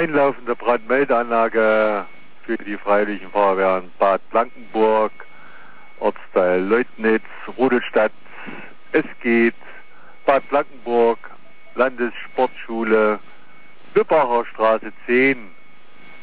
einlaufende Brandmeldeanlage für die Freiwilligen Feuerwehren Bad Blankenburg, Ortsteil Leutnitz, Rudolstadt. Es geht Bad Blankenburg, Landessportschule, Lübbacher Straße 10.